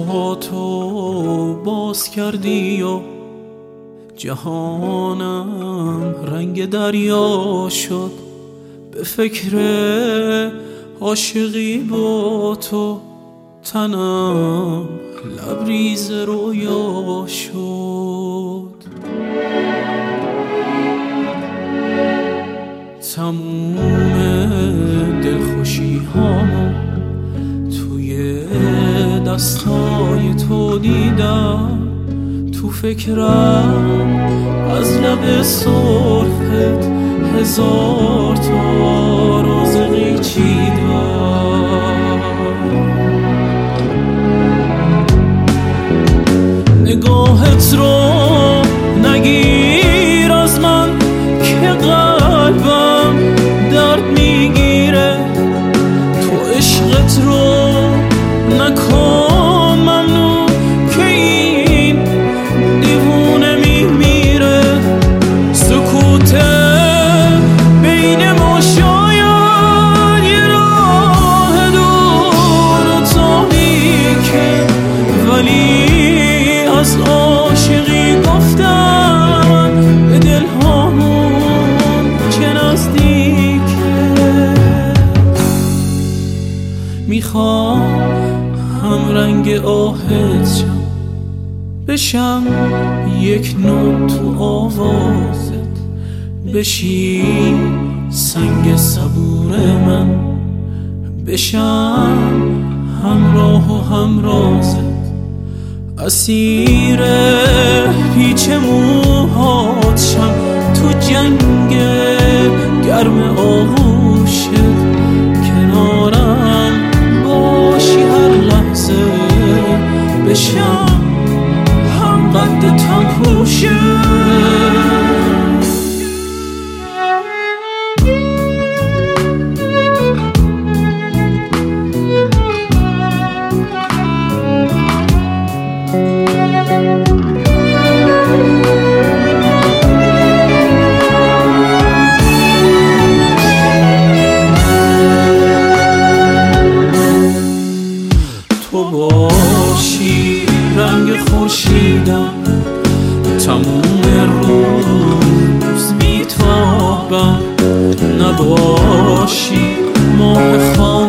چشماتو باز کردی و جهانم رنگ دریا شد. به فکر عاشقی با تو تنم لبریز رویا شد. تموم دلخوشی هامو توی دستای تو دیدم. تو فکرم از لب سرخت هزار تا راز قیچیدم. نگاهت رو نگیر از من که قلبم درد میگیره. تو عشقت رو نکن ممنون که این دیوونه میمیره. سکوت بین ما شاید یه راه دور تاریکه، ولی از عاشقی گفتن به دلهامون چه نزدیکه. میخوام هم رنگ آهت شم، بشم یک نوت تو آوازت، بشی سنگ صبور من، بشم همراه و همرازت. اسیر پیچ موهات شم تو جنگ گرم آغوشت. کنارم باشی هر لحظه، بشم هم قد تنپوشه. تو باشی رنگ خورشیدم، تموم روز بیتابم. نباشی ماه خام